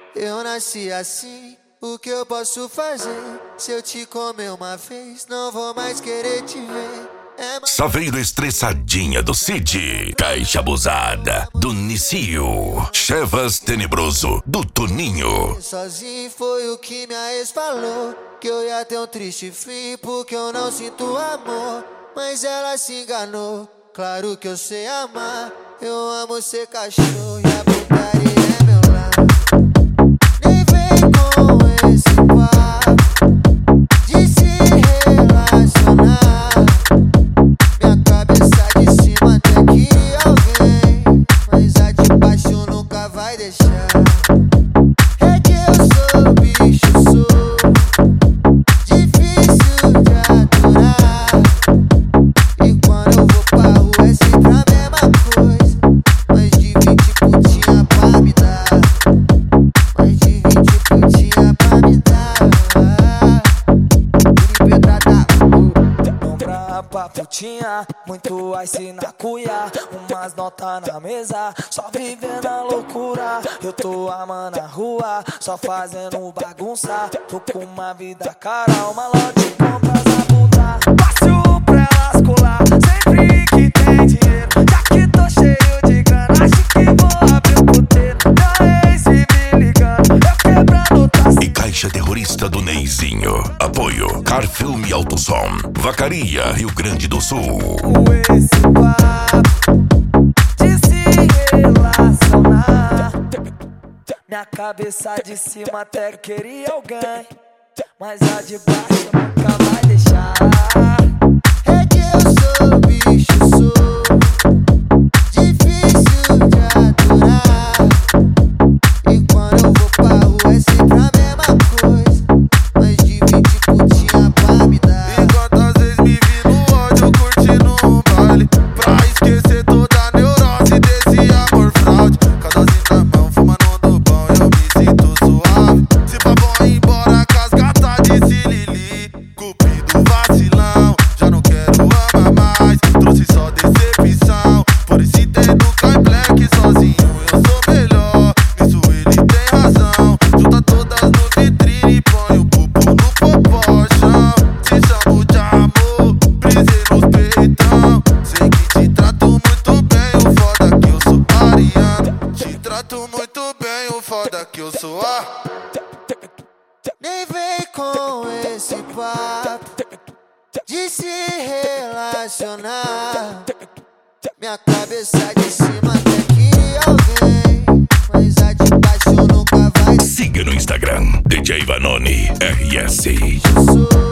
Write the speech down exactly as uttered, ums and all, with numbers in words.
Eu nasci assim, o que eu posso fazer? Se eu te comer uma vez, não vou mais querer te ver. É mais... Saveiro estressadinha do Cid, Caixa abusada do Nicio, Chevas tenebroso do Toninho. Sozinho foi o que minha ex falou, que eu ia ter um triste fim porque eu não sinto amor. Mas ela se enganou, claro que eu sei amar. Eu amo ser cachorro e a putaria é meu lar. Nem vem com esse papo de se relacionar. Minha cabeça de cima até queria alguém, mas a de baixo nunca vai deixar. É que eu sou bicho, sou difícil de aturar. E quando eu vou pra rua é sempre a mesma coisa. Mais de vinte putinha pra me dar, mais de vinte putinha pra me dar. Comprar pra putinha, muito ice na cuia, umas notas na mesa, só vivendo a loucura. Eu tô amando a rua, só fazendo bagunça. Tô com uma vida cara, uma lote compras a puta. Fácil pra elas colar, sempre que tem dinheiro. Já que tô cheio de grana, acho que vou abrir o puteiro. Minha ex me ligando, eu quebrando taça. E Caixa terrorista do Neizinho. Apoio Car Filme Alto Som, Vacaria, Rio Grande do Sul. Com esse papo de se relacionar, minha cabeça de cima até queria alguém, mas a de baixo nunca vai deixar. É que eu sou bicho, sou difícil de aturar. E quando eu vou pra rua é sempre a mesma coisa. Mais de vinte putinha pra me dar. E quantas vezes me vi no ódio curtindo um baile, pra esquecer toda a neurose desse amor fraude. Casalzinho na mão, fumando do bom, eu me sinto suave. Se pra vou embora com as gatas de Silili, cupido vacilão, já não quero amar mais. Trouxe só decepção, por isso entendo cai black. Sozinho eu sou melhor, nisso ele tem razão. Junta todas no vitrine e põe o pupo no popochão. Te chamo de amor, brisei nos peitão. Sei que te trato muito bem, o foda que eu sou ariano. Te trato muito bem, o foda que eu sou a... Nem vem com esse papo de se relacionar. Minha cabeça de cima até queria alguém, mas a de baixo nunca vai. Siga no Instagram, D J Vanoni R S. Sou